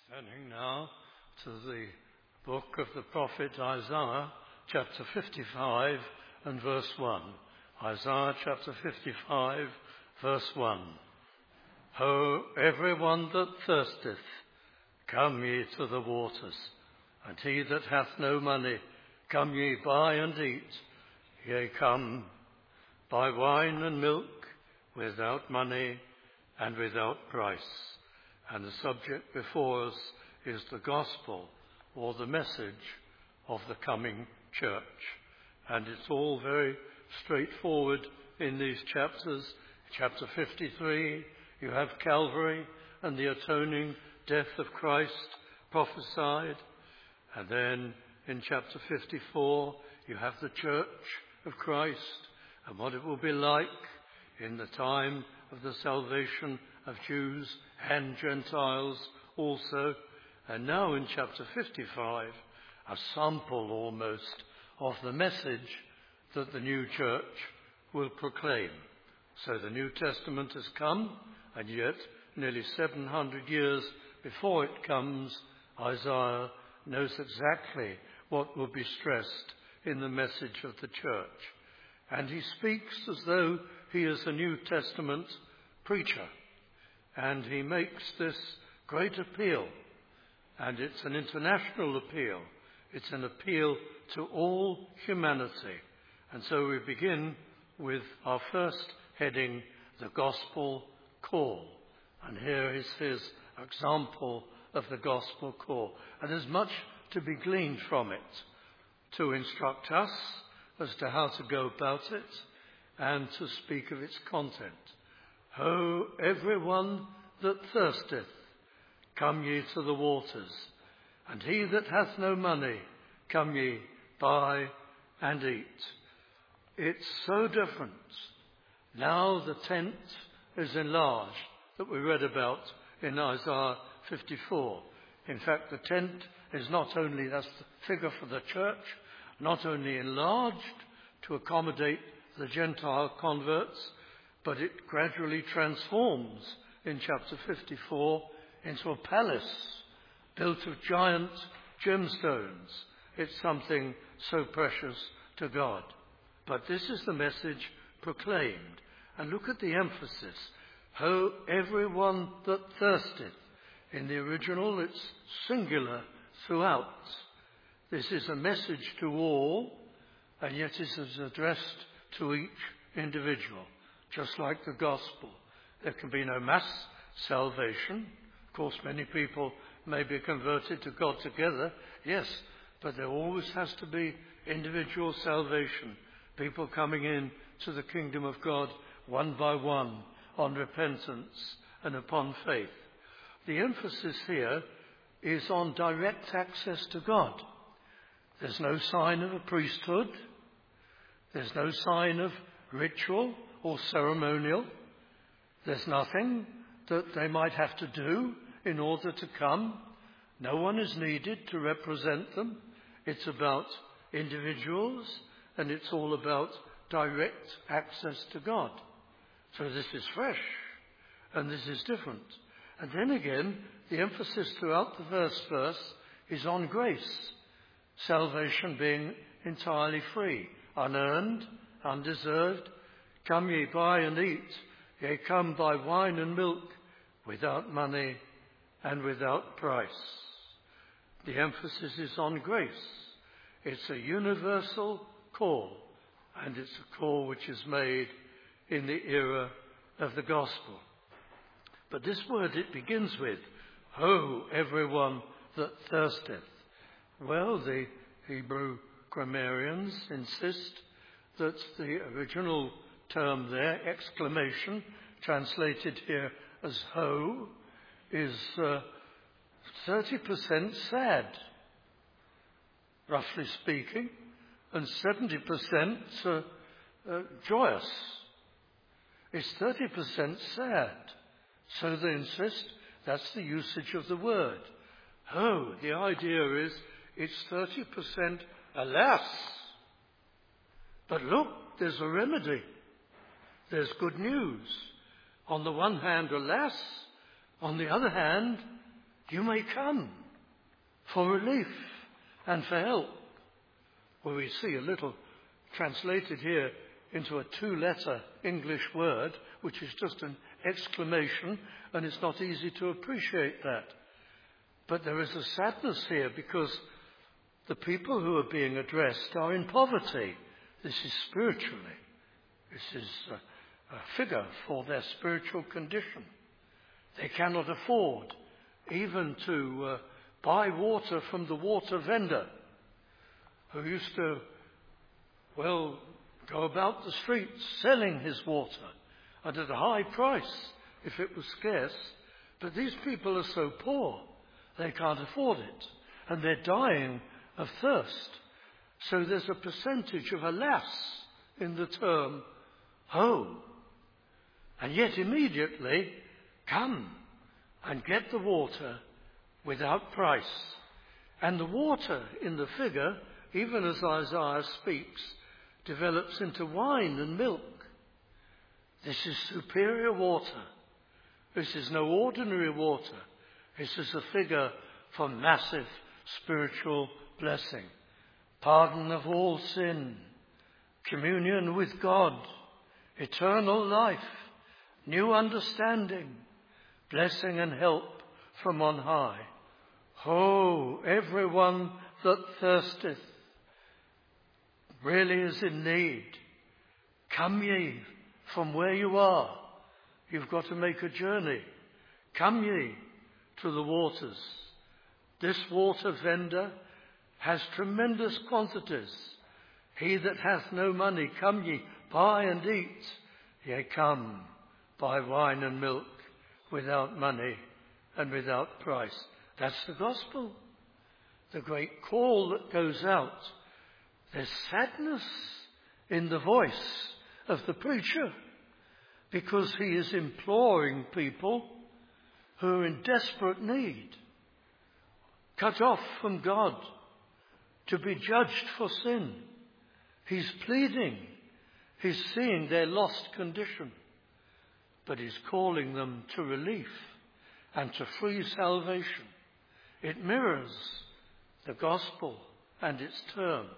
Turning now to the book of the prophet Isaiah, chapter 55 and verse 1. Isaiah chapter 55, verse 1. Ho, everyone that thirsteth, come ye to the waters, and he that hath no money, come ye buy and eat. Yea, come, buy wine and milk without money and without price. And the subject before us is the gospel, or the message of the coming church. And it's all very straightforward in these chapters. Chapter 53, you have Calvary and the atoning death of Christ prophesied. And then in chapter 54, you have the church of Christ and what it will be like in the time of the salvation of Jews and Gentiles also. And now in chapter 55, a sample almost of the message that the new church will proclaim. So the New Testament has come, and yet nearly 700 years before it comes, Isaiah knows exactly what will be stressed in the message of the church. And he speaks as though he is a New Testament preacher. And he makes this great appeal. And it's an international appeal. It's an appeal to all humanity. And so we begin with our first heading, the gospel call. And here is his example of the gospel call. And there's much to be gleaned from it to instruct us as to how to go about it and to speak of its content. Ho, everyone that thirsteth, come ye to the waters, and he that hath no money, come ye, buy and eat. It's so different. Now the tent is enlarged that we read about in Isaiah 54. In fact, the tent is not only, that's the figure for the church, not only enlarged to accommodate the Gentile converts, but it gradually transforms in chapter 54 into a palace built of giant gemstones. It's something so precious to God. But this is the message proclaimed. And look at the emphasis. Ho, everyone that thirsteth. In the original, it's singular throughout. This is a message to all, and yet it is addressed to each individual, just like the gospel. There can be no mass salvation. Of course, many people may be converted to God together, yes, but there always has to be individual salvation, people coming in to the kingdom of God one by one on repentance and upon faith. The emphasis here is on direct access to God. There's no sign of a priesthood. There's no sign of ritual or ceremonial. There's nothing that they might have to do in order to come. No one is needed to represent them. It's about individuals, and it's all about direct access to God. So this is fresh, and this is different. And then again, the emphasis throughout the first verse is on grace. Salvation being entirely free, unearned, undeserved. Come ye, buy and eat. Yea, come, buy wine and milk without money and without price. The emphasis is on grace. It's a universal call, and it's a call which is made in the era of the gospel. But this word it begins with, Ho, everyone that thirsteth. Well, the Hebrew grammarians insist that the original term there, exclamation, translated here as ho, is 30% sad, roughly speaking, and 70% joyous. It's 30% sad. So they insist that's the usage of the word. Ho, the idea is it's 30% alas. But look, there's a remedy. There's good news. On the one hand, alas. On the other hand, You may come for relief and for help. Well, we see a little translated here into a 2-letter English word, which is just an exclamation, and it's not easy to appreciate that. But there is a sadness here because the people who are being addressed are in poverty. This is spiritually. This is a figure for their spiritual condition. They cannot afford even to buy water from the water vendor who used to, go about the streets selling his water and at a high price if it was scarce. But these people are so poor, they can't afford it, and they're dying of thirst. So there's a percentage of alas in the term home. And yet immediately, come and get the water without price. And the water in the figure, even as Isaiah speaks, develops into wine and milk. This is superior water. This is no ordinary water. This is a figure for massive spiritual blessing. Pardon of all sin, communion with God, eternal life, new understanding, blessing and help from on high. Ho, everyone that thirsteth really is in need. Come ye from where you are. You've got to make a journey. Come ye to the waters. This water vendor has tremendous quantities. He that hath no money, come ye, buy and eat. Yea, come, buy wine and milk without money and without price. That's the gospel. The great call that goes out. There's sadness in the voice of the preacher because he is imploring people who are in desperate need, cut off from God, to be judged for sin. He's pleading. He's seeing their lost condition. But he's calling them to relief and to free salvation. It mirrors the gospel and its terms.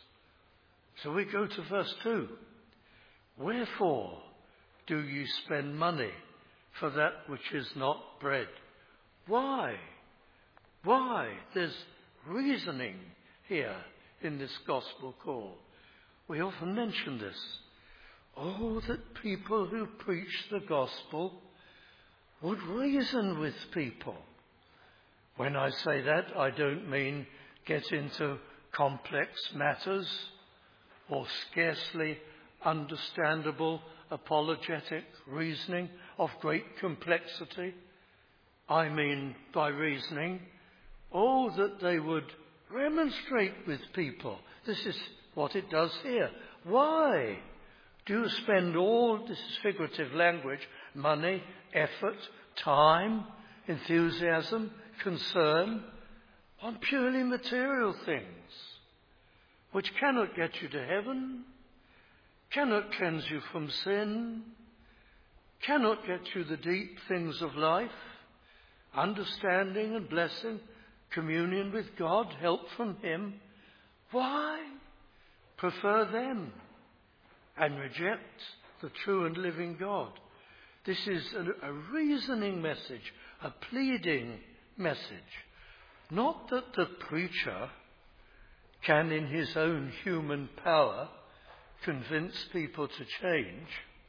So we go to verse 2. Wherefore do ye spend money for that which is not bread? Why? Why? There's reasoning here in this gospel call. We often mention this. Oh, that people who preach the gospel would reason with people. When I say that, I don't mean get into complex matters or scarcely understandable apologetic reasoning of great complexity. I mean by reasoning, that they would remonstrate with people. This is what it does here. Why do you spend all, this is figurative language, money, effort, time, enthusiasm, concern on purely material things which cannot get you to heaven, cannot cleanse you from sin, cannot get you the deep things of life, understanding and blessing, communion with God, help from Him? Why prefer them and reject the true and living God? This is a reasoning message, a pleading message. Not that the preacher can in his own human power convince people to change.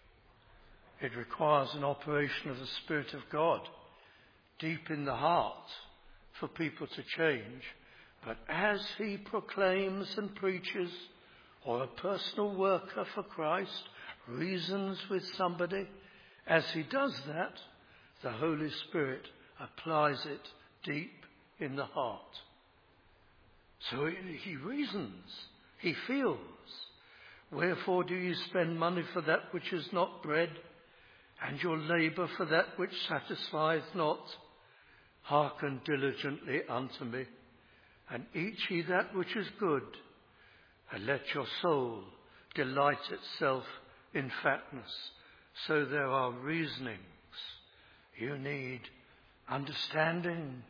It requires an operation of the Spirit of God deep in the heart for people to change. But as he proclaims and preaches, or a personal worker for Christ reasons with somebody, as he does that, the Holy Spirit applies it deep in the heart. So he reasons, he feels. Wherefore do you spend money for that which is not bread, and your labour for that which satisfieth not? Hearken diligently unto me, and eat ye that which is good, and let your soul delight itself in fatness. So there are reasonings. You need understanding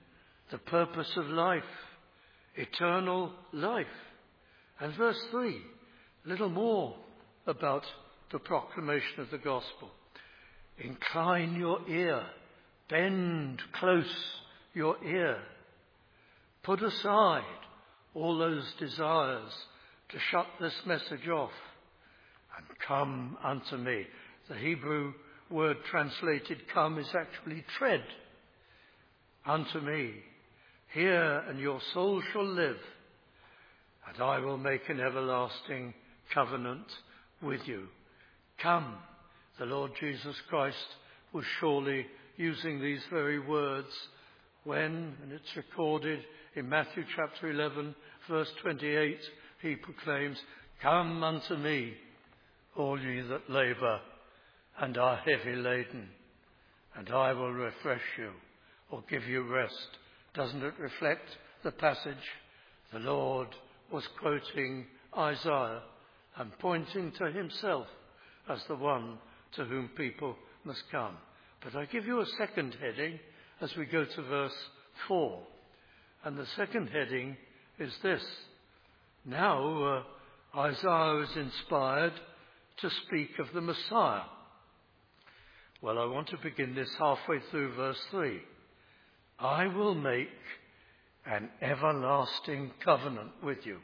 the purpose of life, eternal life. And verse 3, a little more about the proclamation of the gospel. Incline your ear, bend close your ear. Put aside all those desires to shut this message off and come unto me. The Hebrew word translated come is actually tread. Unto me. Hear, and your soul shall live, and I will make an everlasting covenant with you. Come. The Lord Jesus Christ was surely using these very words when, and it's recorded in Matthew chapter 11, verse 28, he proclaims, come unto me, all ye that labour and are heavy laden, and I will refresh you, or give you rest. Doesn't it reflect the passage? The Lord was quoting Isaiah and pointing to himself as the one to whom people must come. But I give you a second heading as we go to verse 4. And the second heading is this. Now Isaiah is inspired to speak of the Messiah. Well, I want to begin this halfway through verse 3. I will make an everlasting covenant with you.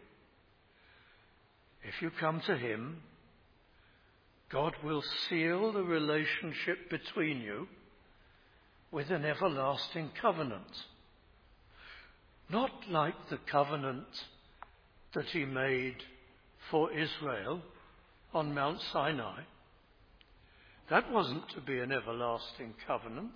If you come to him, God will seal the relationship between you with an everlasting covenant. Not like the covenant that he made for Israel on Mount Sinai. That wasn't to be an everlasting covenant.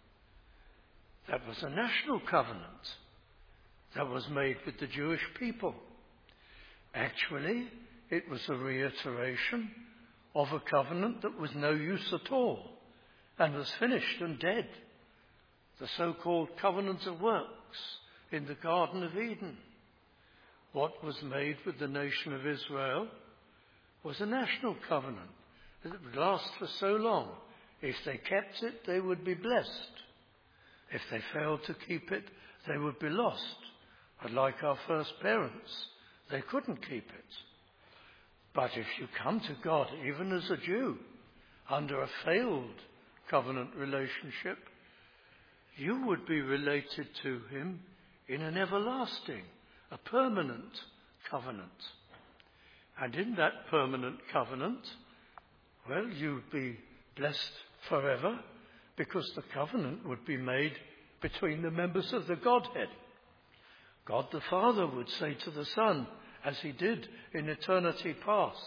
That was a national covenant that was made with the Jewish people. Actually, it was a reiteration of a covenant that was no use at all and was finished and dead. The so-called covenant of works in the Garden of Eden. What was made with the nation of Israel was a national covenant that would last for so long. If they kept it, they would be blessed. If they failed to keep it, they would be lost. And like our first parents, they couldn't keep it. But if you come to God, even as a Jew, under a failed covenant relationship, you would be related to him in an everlasting, a permanent covenant. And in that permanent covenant, well, you'd be blessed forever, because the covenant would be made between the members of the Godhead. God the Father would say to the Son, as he did in eternity past,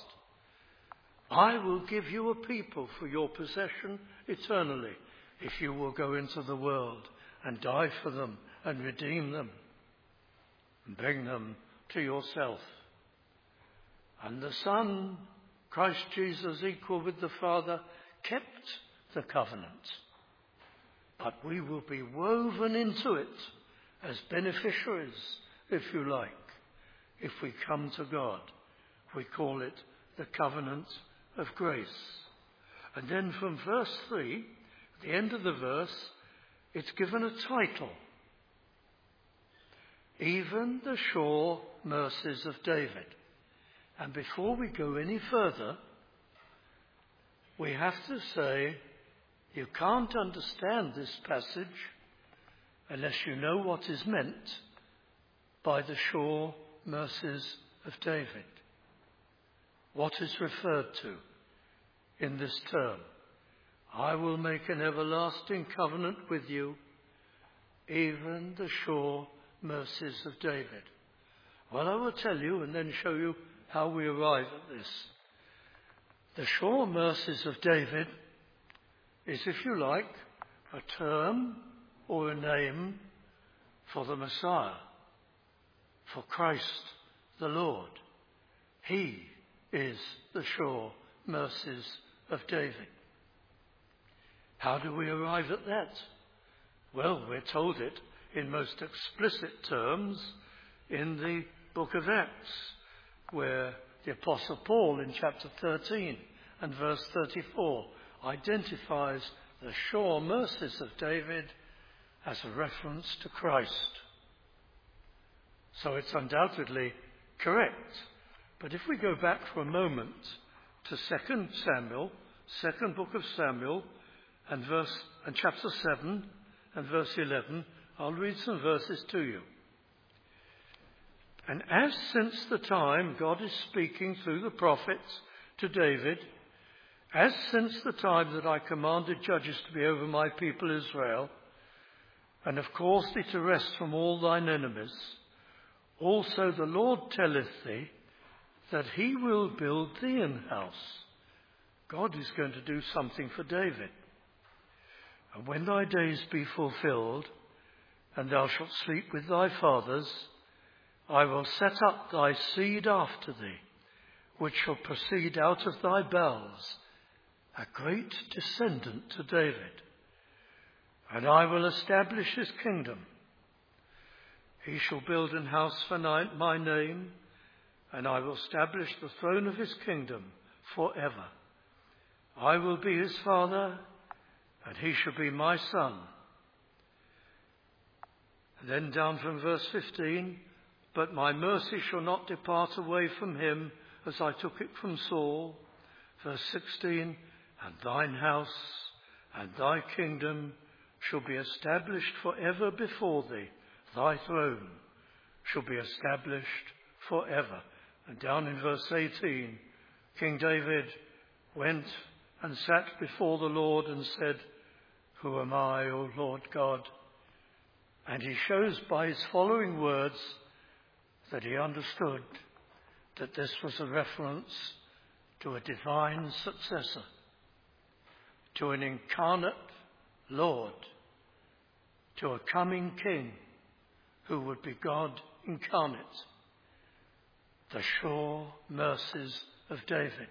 I will give you a people for your possession eternally, if you will go into the world and die for them and redeem them and bring them to yourself. And the Son, Christ Jesus, equal with the Father, kept the covenant. But we will be woven into it as beneficiaries, if you like, if we come to God. We call it the covenant of grace. And then from verse 3, at the end of the verse, it's given a title. Even the sure mercies of David. And before we go any further, we have to say, you can't understand this passage unless you know what is meant by the sure mercies of David. What is referred to in this term? I will make an everlasting covenant with you, even the sure mercies of David. Well, I will tell you and then show you how we arrive at this. The sure mercies of David is, if you like, a term or a name for the Messiah, for Christ the Lord. He is the sure mercies of David. How do we arrive at that? Well, we're told it in most explicit terms in the book of Acts, where the Apostle Paul in chapter 13 and verse 34 identifies the sure mercies of David as a reference to Christ. So it's undoubtedly correct. But if we go back for a moment to 2 Samuel, second book of Samuel, and chapter 7 and verse 11, I'll read some verses to you. And as since the time God is speaking through the prophets to David, as since the time that I commanded judges to be over my people Israel, and have caused thee to rest from all thine enemies, also the Lord telleth thee that he will build thee an house. God is going to do something for David. And when thy days be fulfilled, and thou shalt sleep with thy fathers, I will set up thy seed after thee, which shall proceed out of thy bowels, a great descendant to David. And I will establish his kingdom. He shall build an house for my name, and I will establish the throne of his kingdom forever. I will be his father, and he shall be my son. And then down from verse 15, but my mercy shall not depart away from him as I took it from Saul. Verse 16, and thine house and thy kingdom shall be established forever before thee. Thy throne shall be established forever. And down in verse 18, King David went and sat before the Lord and said, who am I, O Lord God? And he shows by his following words that he understood that this was a reference to a divine successor, to an incarnate Lord, to a coming king who would be God incarnate, the sure mercies of David.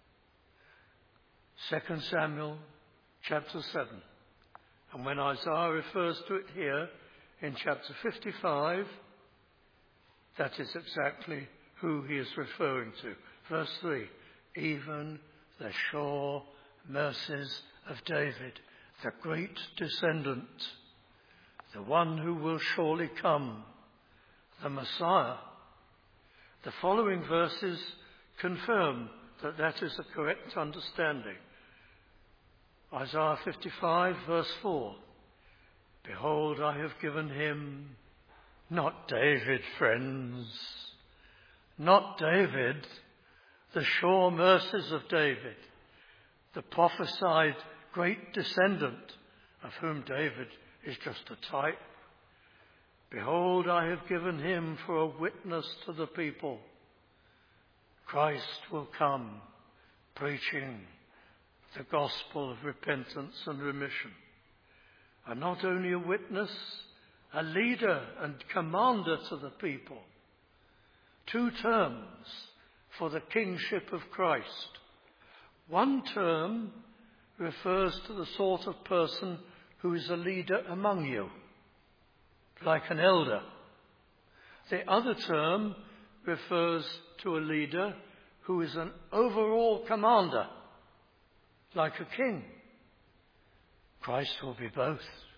2 Samuel chapter 7. And when Isaiah refers to it here in chapter 55, that is exactly who he is referring to. Verse 3, even the sure mercies of David, the great descendant, the one who will surely come, the Messiah. The following verses confirm that that is a correct understanding. Isaiah 55 verse 4, behold, I have given him, not David, friends, not David, the sure mercies of David, the prophesied great descendant of whom David is just a type. Behold, I have given him for a witness to the people. Christ will come preaching the gospel of repentance and remission. And not only a witness, a leader and commander to the people. 2 terms for the kingship of Christ. One term refers to the sort of person who is a leader among you, like an elder. The other term refers to a leader who is an overall commander, like a king. Christ will be both.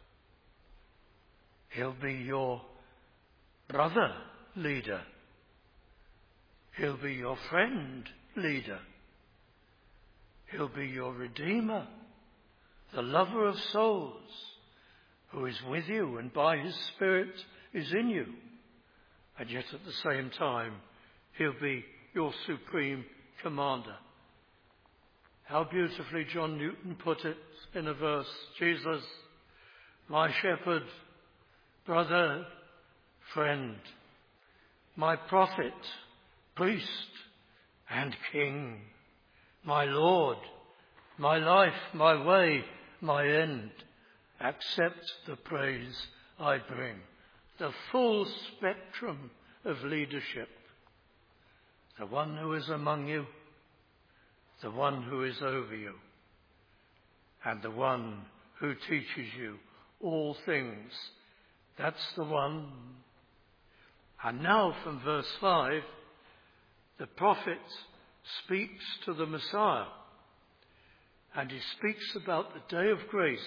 He'll be your brother leader. He'll be your friend leader. He'll be your redeemer, the lover of souls, who is with you and by his Spirit is in you. And yet at the same time, he'll be your supreme commander. How beautifully John Newton put it in a verse, Jesus, my shepherd, brother, friend, my prophet, priest, and king, my Lord, my life, my way, my end. Accept the praise I bring. The full spectrum of leadership. The one who is among you, the one who is over you, and the one who teaches you all things. That's the one. And now from verse 5, the prophet speaks to the Messiah. And he speaks about the day of grace,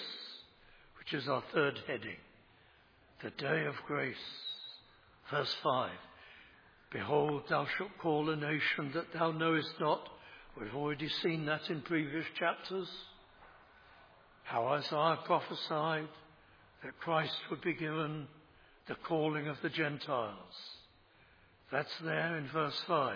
which is our third heading. The day of grace. Verse 5. Behold, thou shalt call a nation that thou knowest not. We've already seen that in previous chapters. How Isaiah prophesied that Christ would be given the calling of the Gentiles. That's there in verse 5.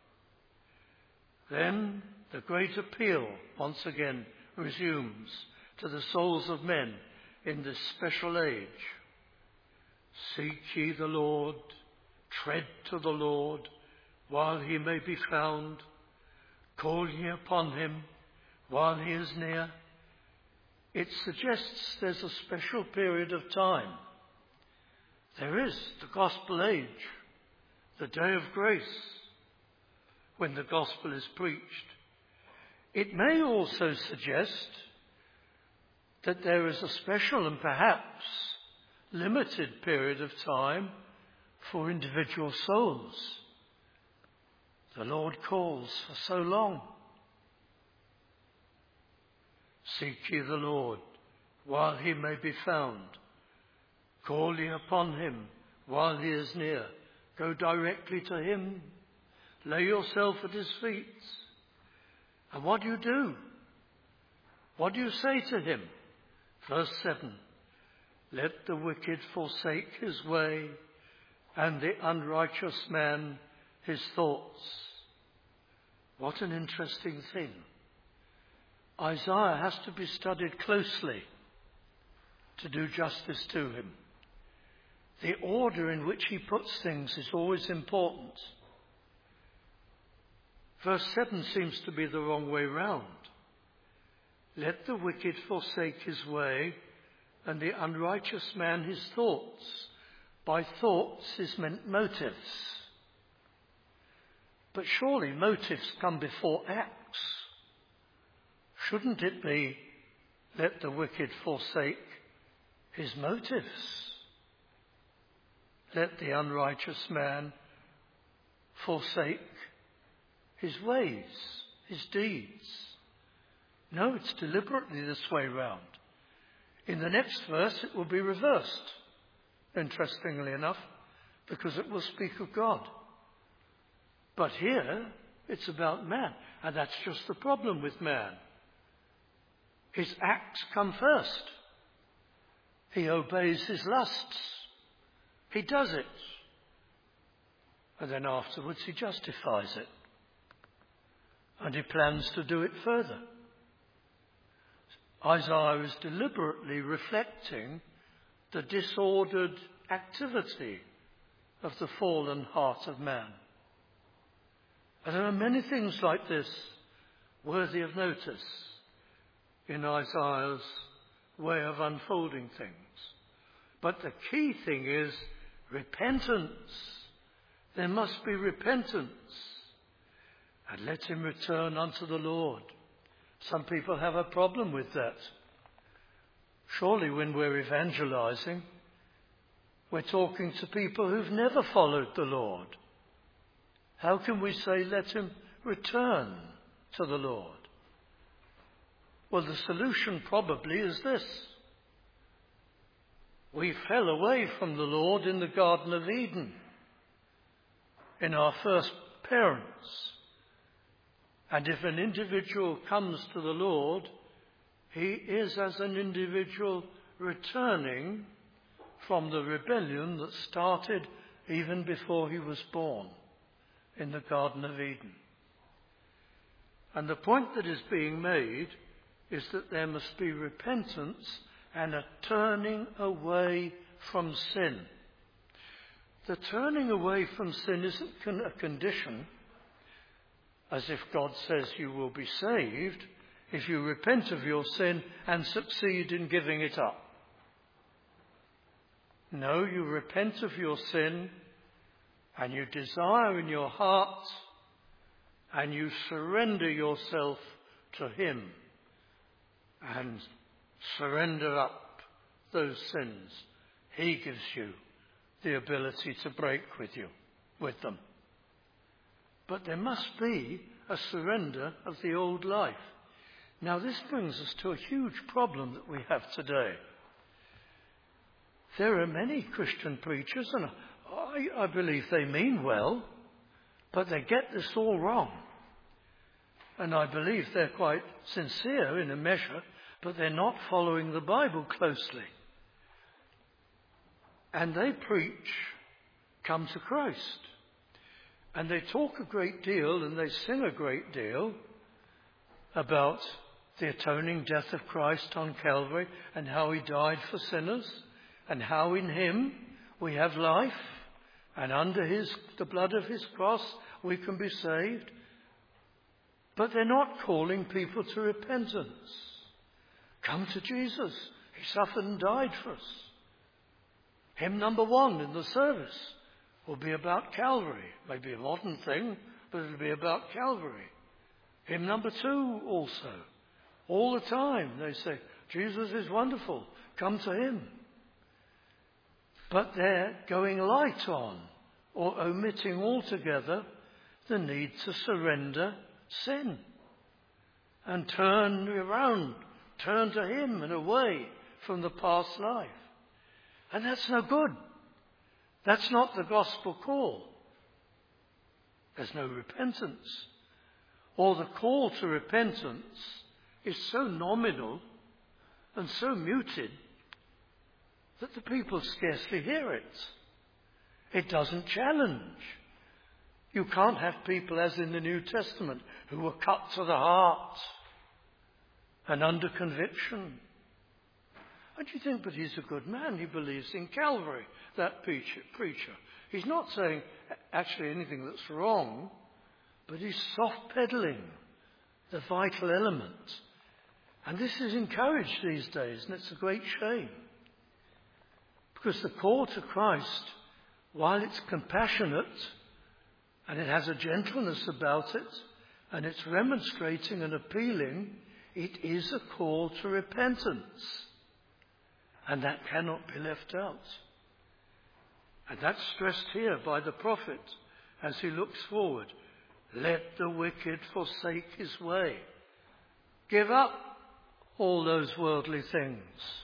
Then the great appeal once again resumes to the souls of men in this special age. Seek ye the Lord, tread to the Lord, while he may be found. Call ye upon him, while he is near. It suggests there's a special period of time. There is the gospel age, the day of grace, when the gospel is preached. It may also suggest that there is a special and perhaps limited period of time for individual souls. The Lord calls for so long. Seek ye the Lord while he may be found. Call ye upon him while he is near. Go directly to him. Lay yourself at his feet. And what do you do? What do you say to him? Verse 7. Let the wicked forsake his way, and the unrighteous man his thoughts. What an interesting thing. Isaiah has to be studied closely to do justice to him. The order in which he puts things is always important. Verse 7 seems to be the wrong way round. Let the wicked forsake his way, and the unrighteous man his thoughts. By thoughts is meant motives. But surely motives come before acts. Shouldn't it be, let the wicked forsake his motives? Let the unrighteous man forsake his ways, his deeds. No, it's deliberately this way round. In the next verse it will be reversed, interestingly enough, because it will speak of God. But here it's about man, and that's just the problem with man. His acts come first. He obeys his lusts. He does it. And then afterwards he justifies it. And he plans to do it further. Isaiah is deliberately reflecting the disordered activity of the fallen heart of man. And there are many things like this worthy of notice in Isaiah's way of unfolding things. But the key thing is repentance. There must be repentance. And let him return unto the Lord. Some people have a problem with that. Surely when we're evangelizing, we're talking to people who've never followed the Lord. How can we say, let him return to the Lord? Well, the solution probably is this. We fell away from the Lord in the Garden of Eden, in our first parents. And if an individual comes to the Lord, he is as an individual returning from the rebellion that started even before he was born in the Garden of Eden. And the point that is being made is that there must be repentance and a turning away from sin. The turning away from sin isn't a condition, as if God says you will be saved if you repent of your sin and succeed in giving it up. No, you repent of your sin and you desire in your heart and you surrender yourself to him and surrender up those sins. He gives you the ability to break with them. But there must be a surrender of the old life. Now this brings us to a huge problem that we have today. There are many Christian preachers, and I believe they mean well, But they get this all wrong. And I believe they're quite sincere in a measure, but they're not following the Bible closely. And they preach, come to Christ. And they talk a great deal and they sing a great deal about the atoning death of Christ on Calvary and how he died for sinners and how in him we have life and under the blood of his cross we can be saved. But they're not calling people to repentance. Come to Jesus. He suffered and died for us. Hymn number 1 in the service will be about Calvary. Maybe a modern thing, but it'll be about Calvary. Hymn number 2 also. All the time they say, Jesus is wonderful. Come to him. But they're going light on or omitting altogether the need to surrender sin and turn around, turn to him and away from the past life. And that's no good. That's not the gospel call. There's no repentance. Or the call to repentance is so nominal and so muted that the people scarcely hear it. It doesn't challenge. You can't have people, as in the New Testament, who were cut to the heart and under conviction. And you think, but he's a good man. He believes in Calvary, that preacher. He's not saying actually anything that's wrong, but he's soft-pedaling the vital element. And this is encouraged these days, and it's a great shame. Because the call to Christ, while it's compassionate, and it has a gentleness about it, and it's remonstrating and appealing, it is a call to repentance. And that cannot be left out. And that's stressed here by the prophet as he looks forward. Let the wicked forsake his way. Give up all those worldly things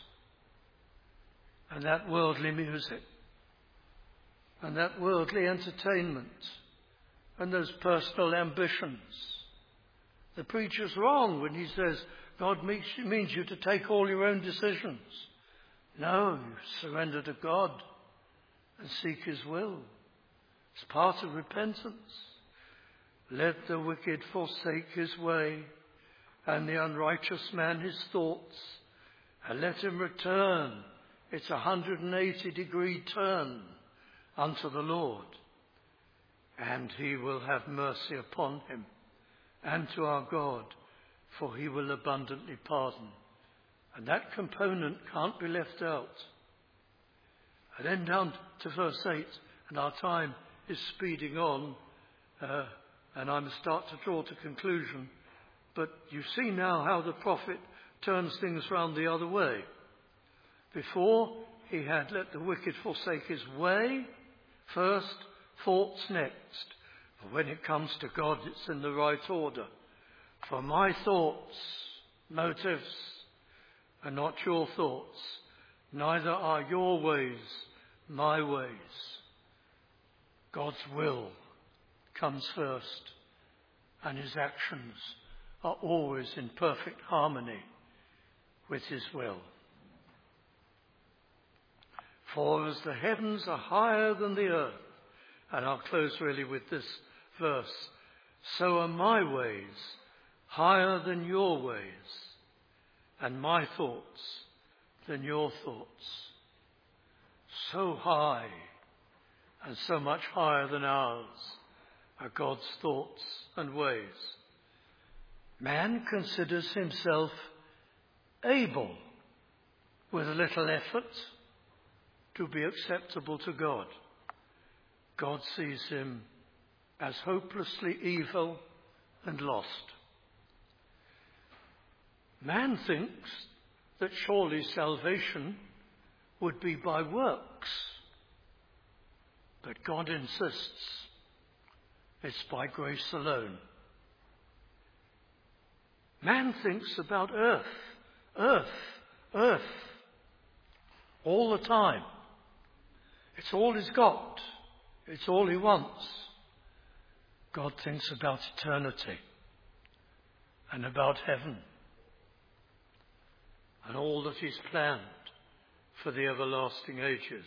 and that worldly music and that worldly entertainment and those personal ambitions. The preacher's wrong when he says God means you to take all your own decisions. No, you surrender to God and seek his will. It's part of repentance. Let the wicked forsake his way, and the unrighteous man his thoughts, and let him return. It's a 180-degree turn unto the Lord, and he will have mercy upon him, and to our God, for he will abundantly pardon. And that component can't be left out. And then down to verse 8, and our time is speeding on, and I must start to draw to conclusion. But you see now how the prophet turns things round the other way. Before, he had let the wicked forsake his way first, thoughts next. But when it comes to God, it's in the right order. For my thoughts, motives, are not your thoughts, neither are your ways my ways. God's will comes first, and his actions are always in perfect harmony with his will. For as the heavens are higher than the earth, and I'll close really with this verse, so are my ways higher than your ways, and my thoughts than your thoughts. So high and so much higher than ours are God's thoughts and ways. Man considers himself able, with a little effort, to be acceptable to God. God sees him as hopelessly evil and lost. Man thinks that surely salvation would be by works. But God insists it's by grace alone. Man thinks about earth, all the time. It's all he's got. It's all he wants. God thinks about eternity and about heaven and all that he's planned for the everlasting ages.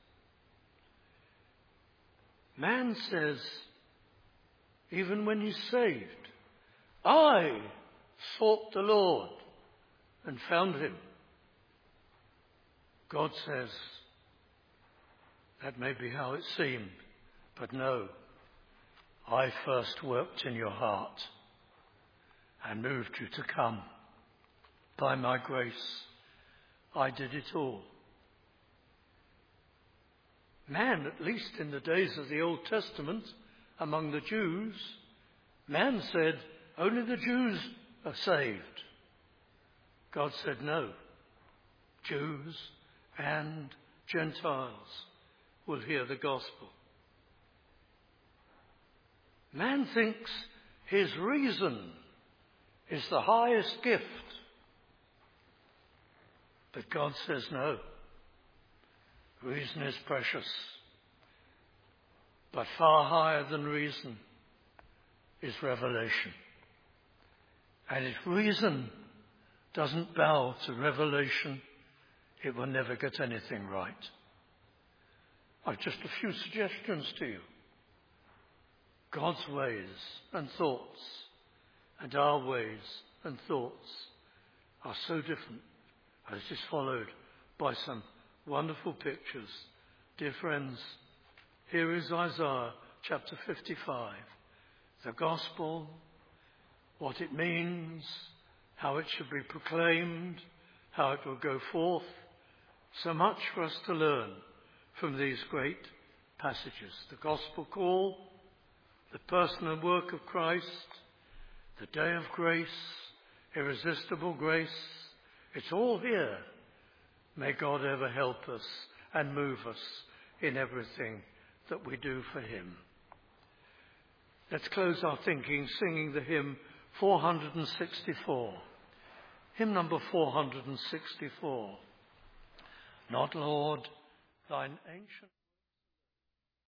Man says, even when he's saved, I sought the Lord and found him. God says, that may be how it seemed, but no, I first worked in your heart and moved you to come. By my grace, I did it all. Man, at least in the days of the Old Testament, among the Jews, man said, only the Jews are saved. God said, no, Jews and Gentiles will hear the gospel. Man thinks his reason is the highest gift. But God says no. Reason is precious. But far higher than reason is revelation. And if reason doesn't bow to revelation, it will never get anything right. I've just a few suggestions to you. God's ways and thoughts and our ways and thoughts are so different, as is followed by some wonderful pictures. Dear friends, here is Isaiah chapter 55. The gospel, what it means, how it should be proclaimed, how it will go forth. So much for us to learn from these great passages. The gospel call, the person and work of Christ, the day of grace, irresistible grace. It's all here. May God ever help us and move us in everything that we do for him. Let's close our thinking singing the hymn 464. Hymn number 464. Not, Lord, thine ancient...